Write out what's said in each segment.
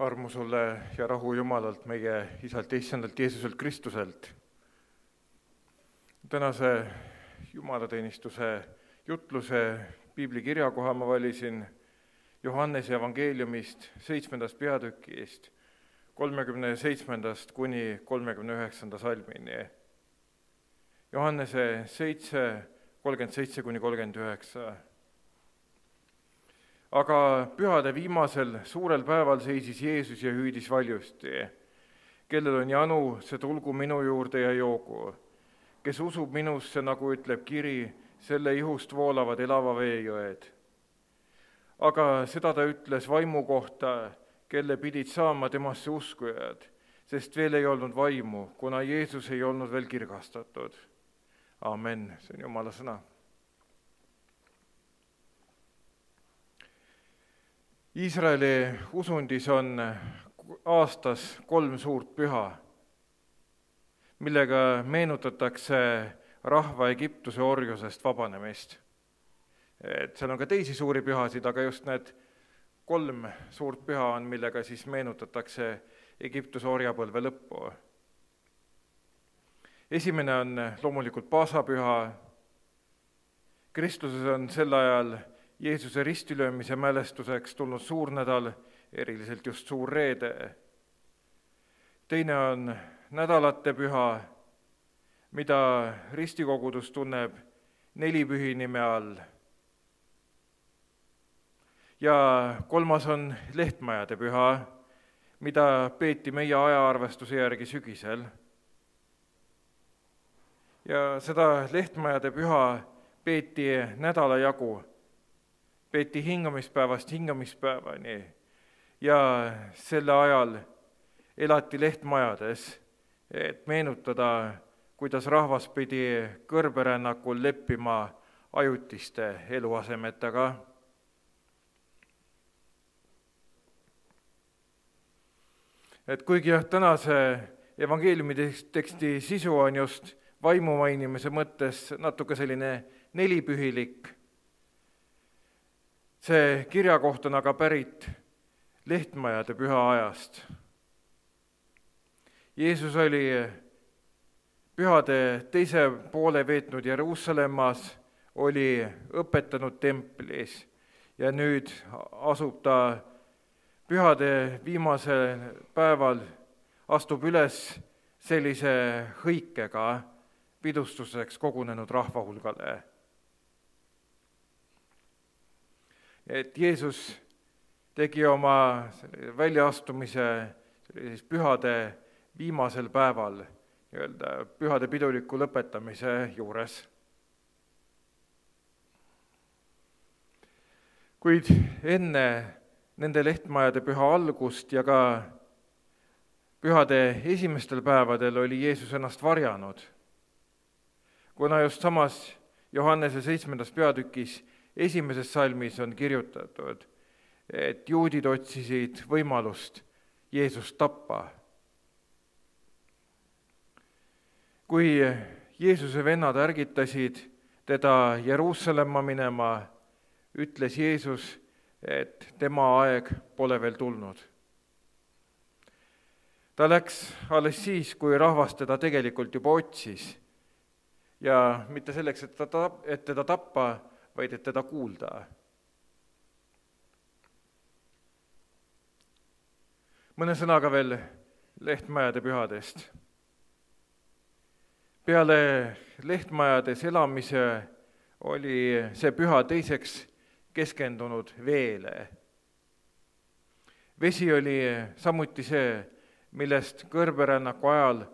Armu sulle ja rahu Jumalalt, meie Isalt ja Issandalt Jeesuselt Kristuselt. Tänase jumalateenistuse jutluse piiblikirjakoha ma valisin Johannese evangeeliumist 7. peatükist 37. kuni 39. salmini. Johannese 7, 37 kuni 39. Aga pühade viimasel suurel päeval seisis Jeesus ja hüüdis valjusti: kellel on janu, see tulgu minu juurde ja joogu. Kes usub minusse, nagu ütleb kiri, selle ihust voolavad elava vee jõed. Aga seda ta ütles vaimu kohta, kelle pidid saama temasse uskujad, sest veel ei olnud vaimu, kuna Jeesus ei olnud veel kirgastatud. Amen, see on Jumala sõna. Iisraeli usundis on aastas 3 suurt püha, millega meenutatakse rahva Egiptuse orjusest vabanemist. Seal on ka teisi suuri pühasid, aga just need 3 suurt püha on, millega siis meenutatakse Egiptuse orjapõlve lõppu. Esimene on loomulikult Paasapüha. Kristluses on sel ajal Jeesuse ristilöömise mälestuseks tulnud suurnädal, eriliselt just suur reede. Teine on nädalate püha, mida ristikogudus tunneb 4 pühinime all. Ja 3. on lehtmajade püha, mida peeti meie ajaarvestuse järgi sügisel. Ja seda lehtmajade püha peeti nädala jagu. Peeti hingamispäevast hingamispäevani ja selle ajal elati lehtmajades, et meenutada, kuidas rahvas pidi kõrberännakul leppima ajutiste eluasemetega. Et kuigi tänase evangeeliumi teksti sisu on just vaimu mainimise mõttes natuke selline 4-pühilik, see kirjakoht on aga pärit lehtmajade püha ajast. Jeesus oli pühade teise poole veetnud Jeruusalemmas, oli õpetanud templis ja nüüd asub ta pühade viimasel päeval, astub üles sellise hõikega pidustuseks kogunenud rahva hulgale. Et Jeesus tegi oma väljaastumise pühade viimasel päeval, pühade piduliku lõpetamise juures. Kuid enne nende lehtmajade püha algust ja ka pühade esimestel päevadel oli Jeesus ennast varjanud, kuna just samas Johannese 7. peatükis 1. salmis on kirjutatud, et juudid otsisid võimalust Jeesust tappa. Kui Jeesuse vennad ärgitasid teda Jeruusalemma minema, ütles Jeesus, et tema aeg pole veel tulnud. Ta läks alles siis, kui rahvas teda tegelikult juba otsis ja mitte selleks, et teda tappa, vaid et teda kuulda. Mõne sõnaga veel lehtmajade pühadest. Peale lehtmajades elamise oli see püha teiseks keskendunud veele. Vesi oli samuti see, millest kõrberännaku ajal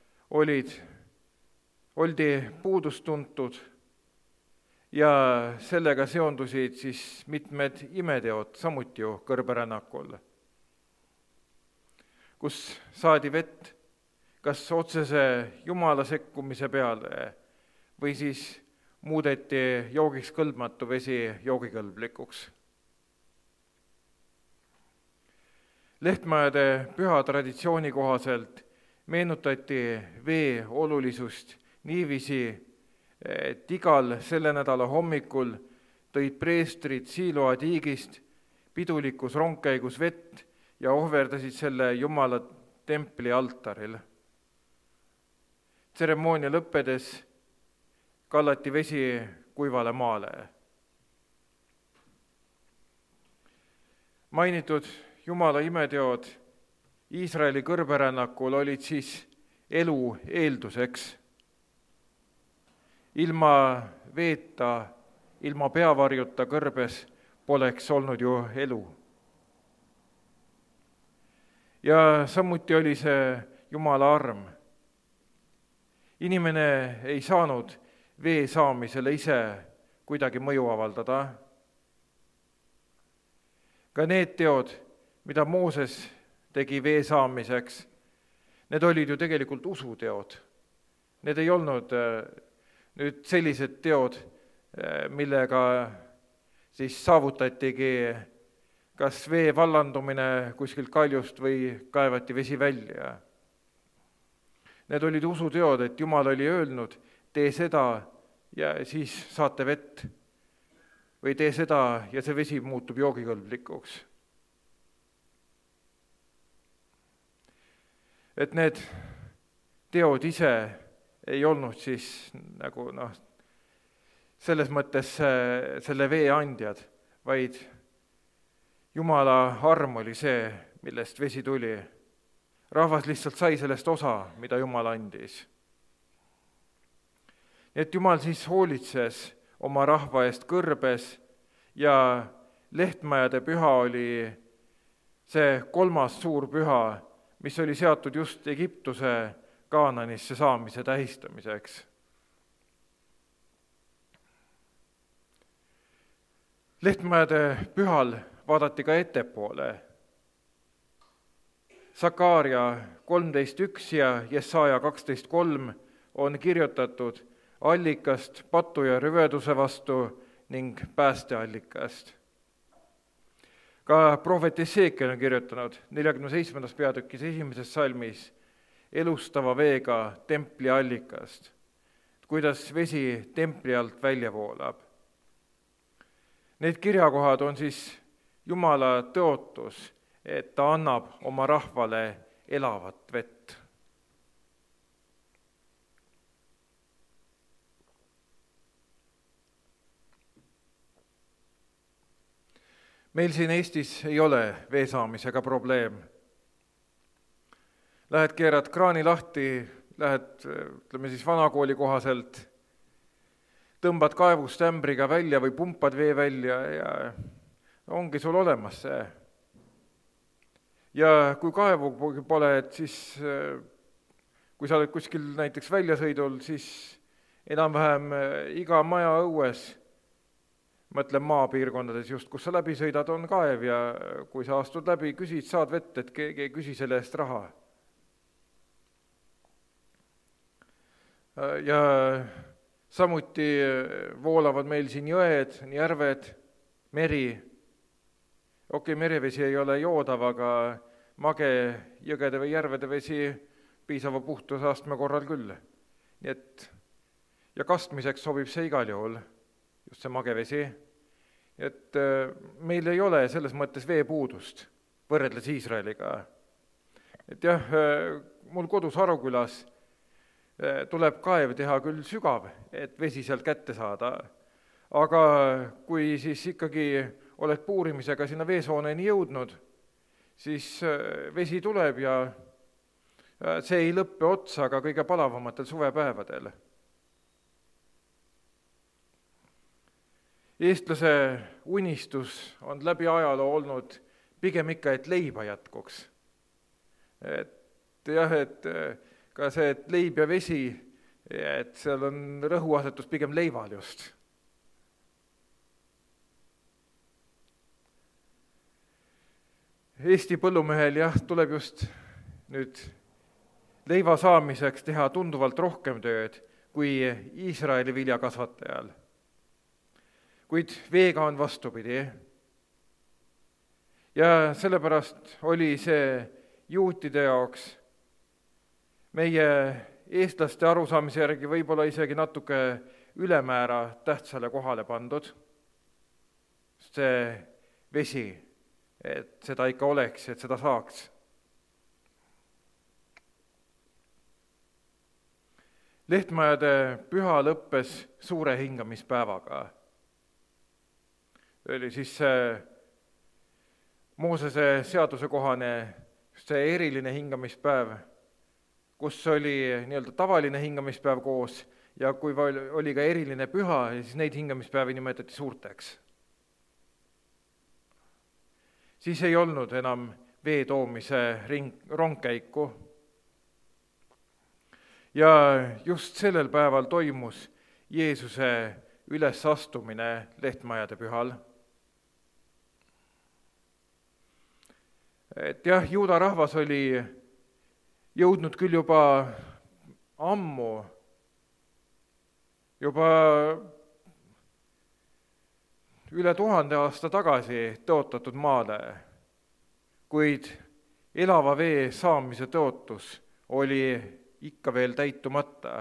oldi puudust tuntud ja sellega seondusid siis mitmed imeteod samuti ju kõrberännakul, kus saadi vett kas otsese Jumala sekkumise peale või siis muudeti joogiks kõlbmatu vesi joogikõlblikuks. Lehtmajade püha traditsiooni kohaselt meenutati vee olulisust niiviisi, et igal selle nädala hommikul tõid preestrid Siiloa tiigist pidulikus rongkäigus vett ja ohverdasid selle Jumala templi altaril. Tseremoonia lõppedes kallati vesi kuivale maale. Mainitud Jumala imeteod Iisraeli kõrberännakul olid siis elu eelduseks. Ilma veeta, ilma peavarjuta kõrbes poleks olnud ju elu. Ja samuti oli see Jumala arm. Inimene ei saanud vee saamisele ise kuidagi mõju avaldada. Ka need teod, mida Mooses tegi vee saamiseks, need olid ju tegelikult usuteod. Need ei olnud nüüd sellised teod, millega siis saavutatigi kas vee vallandumine kuskilt kaljust või kaevati vesi välja. Need olid usuteod, et Jumal oli öelnud, tee seda ja siis saate vett. Või tee seda ja see vesi muutub joogikõlblikuks. Et need teod ise ei olnud siis nagu selles mõttes selle vee andjad, vaid Jumala arm oli see, millest vesi tuli. Rahvas lihtsalt sai sellest osa, mida Jumal andis. Et Jumal siis hoolitses oma rahva eest kõrbes ja Lehtmäede püha oli see 3. suur püha, mis oli seatud just Egiptuse Kaananisse saamise tähistamiseks. Lehtmäede pühal vaadati ka ettepoole. Sakaaria 13.1 ja Jesaja 12.3 on kirjutatud allikast patu ja rüveduse vastu ning päästeallikast. Ka prohvet Esekiel on kirjutanud 47. peatükis 1. salmis elustava veega templi allikast, kuidas vesi templi alt välja voolab. Need kirjakohad on siis Jumala tõotus, et ta annab oma rahvale elavat vett. Meil siin Eestis ei ole vee saamisega probleem. Lähed keerad kraani lahti, lähed, ütleme siis vanakooli kohaselt, tõmbad kaevust ämbriga välja või pumpad vee välja ja ongi sul olemas see. Ja kui kaevu pole, et siis kui sa oled kuskil näiteks väljasõidul, siis enam-vähem iga maja õues, mõtlen maapiirkondades just, kus sa läbi sõidad, on kaev ja kui sa astud läbi, küsid, saad vett, et keegi ei küsi selle eest raha. Ja samuti voolavad meil siin jõed, järved, meri. Okei, merevesi ei ole joodav, aga mage jõgede või järvede vesi piisava puhtusastme korral küll. Nii et, ja kastmiseks sobib see igal juhul, just see mage vesi. Et meil ei ole selles mõttes veepuudust võrreldes Iisraeliga. Et jah, mul kodus Arukülas tuleb kaev teha küll sügav, et vesi sealt kätte saada, aga kui siis ikkagi oled puurimisega sinna veesooneni jõudnud, siis vesi tuleb ja see ei lõppe otsa ka kõige palavamatel suvepäevadel. Eestlase unistus on läbi ajaloo olnud pigem ikka, et leiba jätkuks. Et jah, et ka see, et leib ja vesi, et seal on rõhuasetus pigem leival just. Eesti põllumehel jah, tuleb just nüüd leiva saamiseks teha tunduvalt rohkem tööd kui Iisraeli viljakasvatajal. Kuid veega on vastupidi. Ja sellepärast oli see juutide jaoks meie eestlaste arusaamise järgi võib-olla isegi natuke ülemäära tähtsale kohale pandud. See vesi, et seda ikka oleks, et seda saaks. Lehtmajade püha lõppes suure hingamispäevaga. Oli siis see Moosese seaduse kohane see eriline hingamispäev, kus oli nii-öelda tavaline hingamispäev koos ja kui oli ka eriline püha, siis neid hingamispäevi nimetati suurteks. Siis ei olnud enam vee toomise rongkäiku. Ja just sellel päeval toimus Jeesuse ülesastumine Lehtmajade pühal. Et jah, juuda rahvas oli jõudnud küll juba ammu, juba üle 1000 aasta tagasi tõotatud maale, kuid elava vee saamise tõotus oli ikka veel täitumata.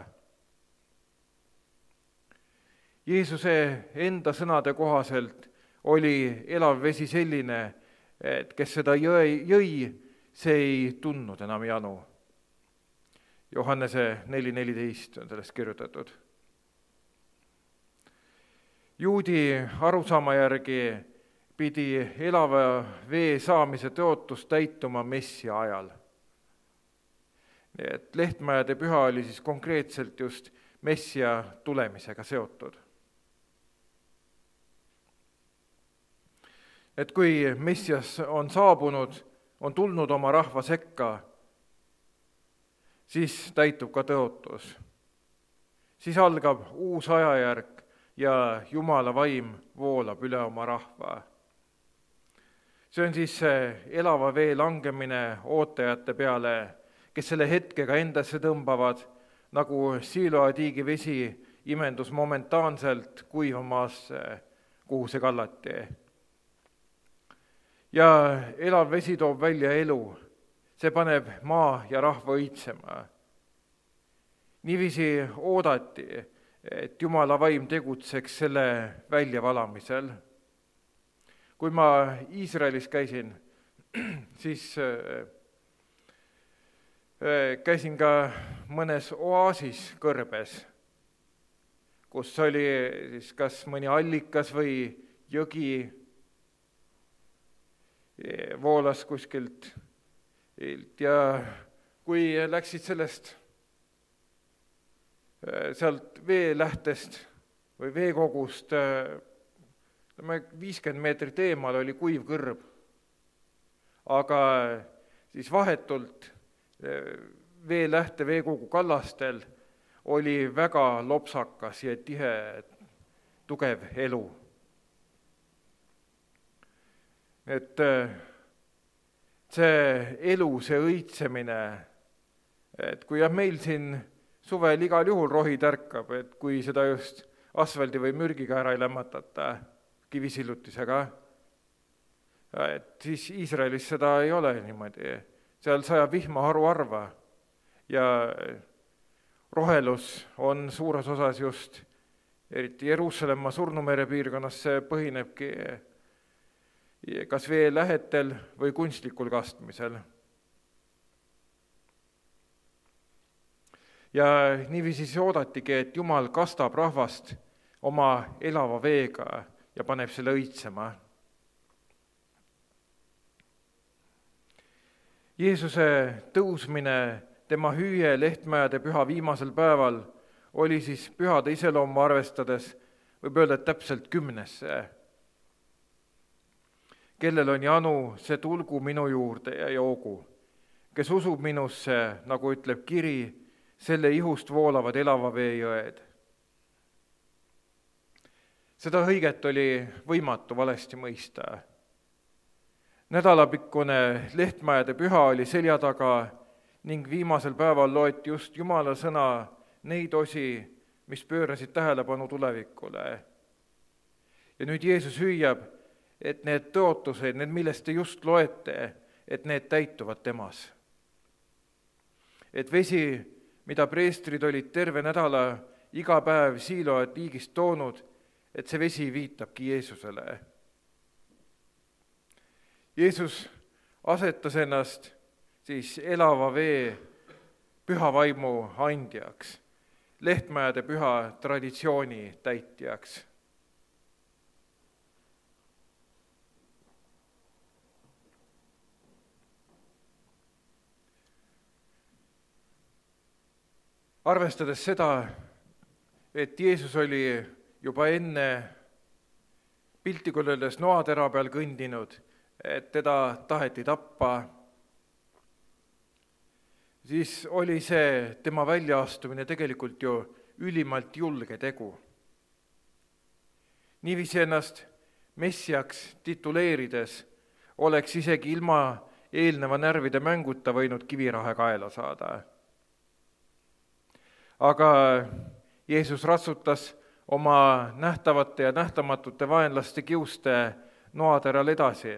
Jeesuse enda sõnade kohaselt oli elav vesi selline, et kes seda jõi, see ei tundnud enam janu. Johannese 4:14 on sellest kirjutatud. Juudi arusaama järgi pidi elava vee saamise tõotus täituma messia ajal. Et Lehtmajade püha oli siis konkreetselt just messia tulemisega seotud. Et kui messias on saabunud, on tulnud oma rahva sekka, siis täitub ka tõotus. Siis algab uus ajajärk ja Jumala vaim voolab üle oma rahva. See on siis see elava vee langemine ootajate peale, kes selle hetkega endasse tõmbavad, nagu Siiloa tiigi vesi imendus momentaanselt kuivamaasse, kuhu see kallati. Ja elav vesi toob välja elu, see paneb maa ja rahva õitsema. Niiviisi oodati, et Jumala vaim tegutseks selle väljavalamisel. Kui ma Iisraelis käisin, siis käisin ka mõnes oaasis kõrbes, kus oli siis kas mõni allikas või jõgi voolas kuskilt ja kui läksid sealt veelähtest või veekogust 50 meetrit eemal oli kuiv kõrb, aga siis vahetult veelähte veekogu kallastel oli väga lopsakas ja tihe, tugev elu. Et see elu, see õitsemine, et kui meil siin suvel igal juhul rohi tärkab, et kui seda just asfaldi või mürgiga ära ei lämmatata kivisillutisega, et siis Iisraelis seda ei ole niimoodi. Seal sajab vihma haruharva ja rohelus on suures osas just, eriti Jeruusalemma Surnumere piirkonnas, see põhinebki kas veelähetel või kunstlikul kastmisel. Ja niiviisi oodatigi, et Jumal kastab rahvast oma elava veega ja paneb selle õitsema. Jeesuse tõusmine, tema hüüe Lehtmajade püha viimasel päeval oli siis pühade iseloomu arvestades, võib öelda, et täpselt 10. Kellel on janu, see tulgu minu juurde ja joogu. Kes usub minusse, nagu ütleb kiri, selle ihust voolavad elava vee jõed. Seda hõiget oli võimatu valesti mõista. Nädalapikkune Lehtmajade püha oli selja taga ning viimasel päeval loeti just Jumala sõna neid osi, mis pöörasid tähelepanu tulevikule. Ja nüüd Jeesus hüüab, et need tõotused, need millest te just loete, et need täituvad temas. Et vesi, mida preestrid olid terve nädala iga päev Siiloa tiigist toonud, et see vesi viitabki Jeesusele. Jeesus asetas ennast siis elava vee püha vaimu andjaks, Lehtmäede püha traditsiooni täitjaks. Arvestades seda, et Jeesus oli juba enne piltlikult öeldes noatera peal kõndinud, et teda taheti tappa, siis oli see tema väljaastumine tegelikult ju ülimalt julge tegu. Niiviisi ennast messiaks tituleerides oleks isegi ilma eelneva närvide mänguta võinud kivirahe kaela saada. Aga Jeesus ratsutas oma nähtavate ja nähtamatute vaenlaste kiuste noateral edasi.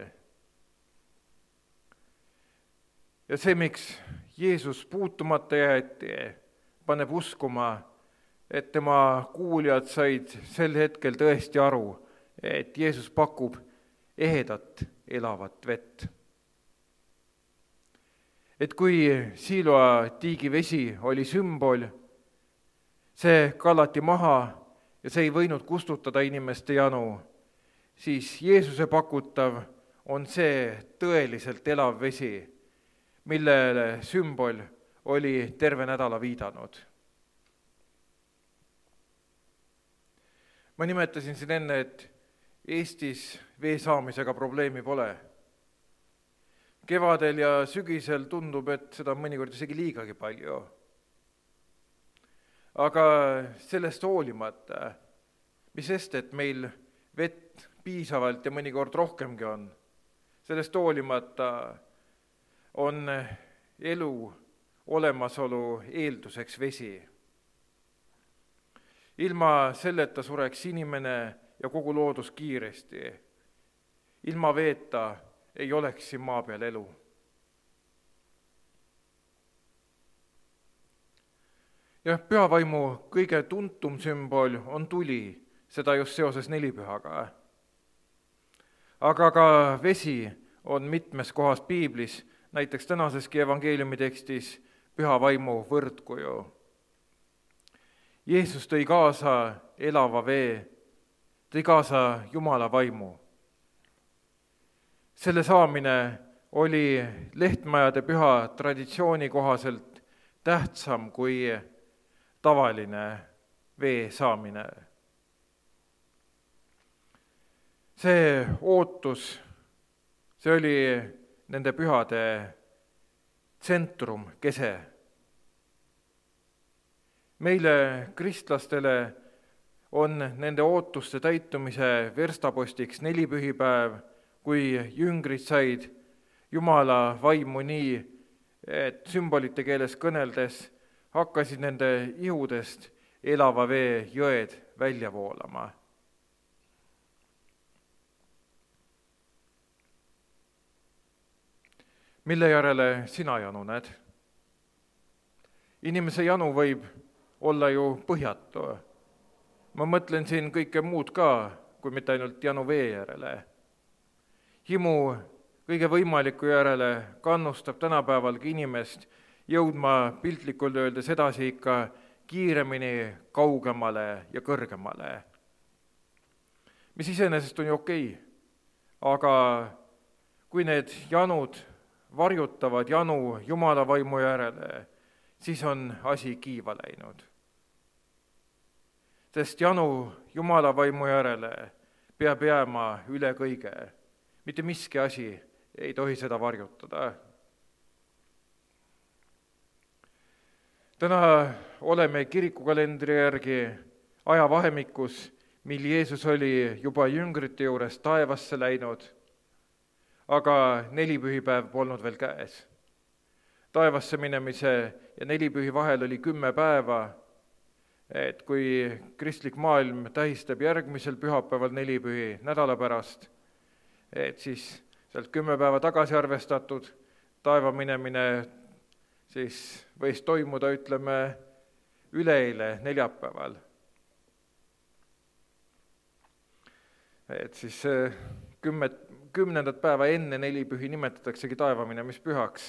Ja see, miks Jeesus puutumata jäeti, paneb uskuma, et tema kuuljad said sel hetkel tõesti aru, et Jeesus pakub ehedat elavat vett. Et kui Siiloa tiigi vesi oli sümbol, see kallati maha ja see ei võinud kustutada inimeste janu, siis Jeesuse pakutav on see tõeliselt elav vesi, millele sümbol oli terve nädala viidanud. Ma nimetasin siin enne, et Eestis vee saamisega probleemi pole. Kevadel ja sügisel tundub, et seda on mõnikord isegi liigagi palju. Aga sellest hoolimata, mis sest, et meil vett piisavalt ja mõnikord rohkemgi on, sellest hoolimata on elu olemasolu eelduseks vesi. Ilma selleta sureks inimene ja kogu loodus kiiresti. Ilma veeta ei oleks siin maa peal elu. Ja pühavaimu kõige tuntum sümbol on tuli, seda just seoses nelipühaga. Aga ka vesi on mitmes kohas piiblis, näiteks tänaseski evangeeliumi tekstis pühavaimu võrdkuju. Jeesus tõi kaasa elava vee, tõi kaasa Jumala vaimu. Selle saamine oli Lehtmäede püha traditsiooni kohaselt tähtsam kui tavaline vee saamine. See ootus, see oli nende pühade tsentrum, kese. Meile, kristlastele, on nende ootuste täitumise verstapostiks nelipühipäev, kui jüngrid said Jumala vaimu nii, et sümbolite keeles kõneldes hakkasid nende ihudest elava vee jõed välja voolama. Mille järele sina janu näed? Inimese janu võib olla ju põhjatu. Ma mõtlen siin kõike muud ka, kui mitte ainult janu vee järele. Himu kõige võimaliku järele kannustab tänapäevalgi inimest jõudma piltlikult öeldes edasi ikka kiiremini, kaugemale ja kõrgemale. Mis iseenesest on ju okei, aga kui need janud varjutavad janu Jumala vaimu järele, siis on asi kiiva läinud. Sest janu Jumala vaimu järele peab jääma üle kõige. Mitte miski asi ei tohi seda varjutada. Täna oleme kirikukalendri järgi ajavahemikus, mil Jeesus oli juba jüngrite juures taevasse läinud, aga nelipühipäev polnud veel käes. Taevasse minemise ja nelipühi vahel oli 10 päeva, et kui kristlik maailm tähistab järgmisel pühapäeval nelipühi nädala pärast, et siis sealt 10 päeva tagasi arvestatud taeva minemine siis võis toimuda, ütleme, üleeile neljapäeval. Et siis 10. päeva enne nelipühi nimetataksegi taevaminemishühaks.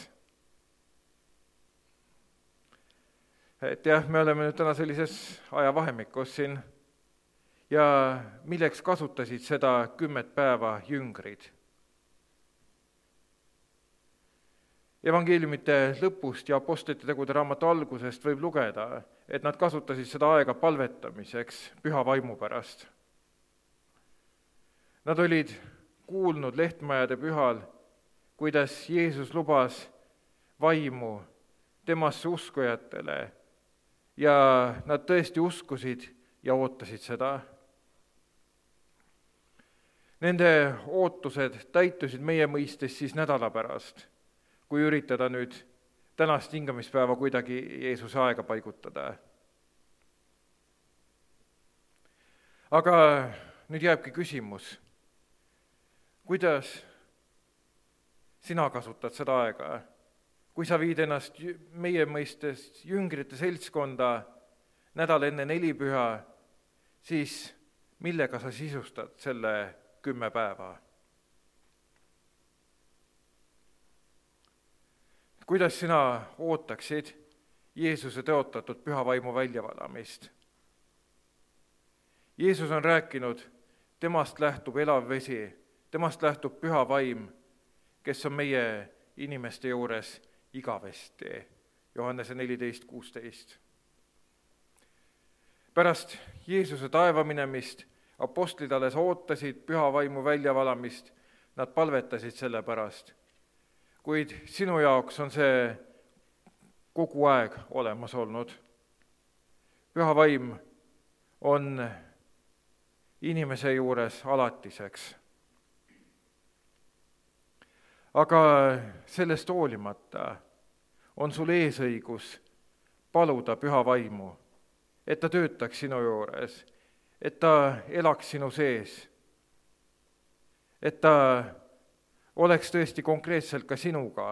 Et jah, me oleme nüüd täna sellises ajavahemikus siin ja milleks kasutasid seda 10 päeva jüngrid? Evangeeliumite lõpust ja apostlite tegude raamatu algusest võib lugeda, et nad kasutasid seda aega palvetamiseks püha vaimu pärast. Nad olid kuulnud Lehtmajade pühal, kuidas Jeesus lubas vaimu temasse uskujatele ja nad tõesti uskusid ja ootasid seda. Nende ootused täitusid meie mõistes siis nädala pärast, kui üritada nüüd tänast hingamispäeva kuidagi Jeesuse aega paigutada. Aga nüüd jääbki küsimus, kuidas sina kasutad seda aega? Kui sa viid ennast meie mõistes jüngrite seltskonda nädal enne nelipüha, siis millega sa sisustad selle 10 päeva? Kuidas sina ootaksid Jeesuse tõotatud püha vaimu väljavalamist? Jeesus on rääkinud, temast lähtub elav vesi, temast lähtub püha vaim, kes on meie inimeste juures igavesti. Johannese 14:16. Pärast Jeesuse taeva minemist apostlid alles ootasid püha vaimu väljavalamist, nad palvetasid selle pärast. Kuid sinu jaoks on see kogu aeg olemas olnud. Püha vaim on inimese juures alatiseks. Aga sellest hoolimata on sul eesõigus paluda püha vaimu, et ta töötaks sinu juures, et ta elaks sinu sees, et ta oleks tõesti konkreetselt ka sinuga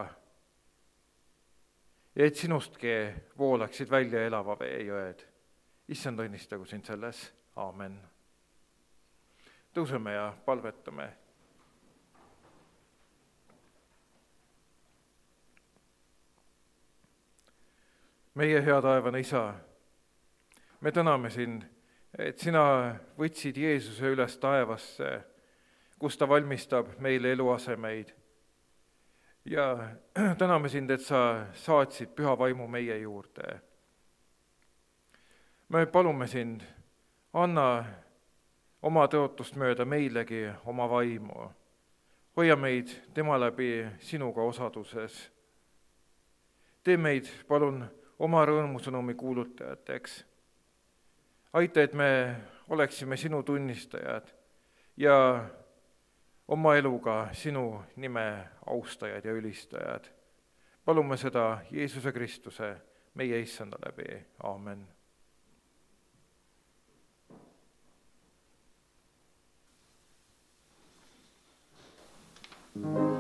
ja et sinustki voolaksid välja elava vee jõed. Issand, õnnistagu sind selles. Aamen. Tõuseme ja palvetame. Meie hea taevane Isa, me täname sind, et sina võtsid Jeesuse üles taevasse, kus ta valmistab meile eluasemeid. Ja täname sind, et sa saatsid püha vaimu meie juurde. Me palume sind, anna oma tõotust mööda meilegi oma vaimu. Hoia meid tema läbi sinuga osaduses. Tee meid, palun, oma rõõmusõnumi kuulutajateks. Aita, et me oleksime sinu tunnistajad ja oma eluga sinu nime austajad ja ülistajad. Palume seda Jeesuse Kristuse, meie Issanda läbi. Aamen. Mm-hmm.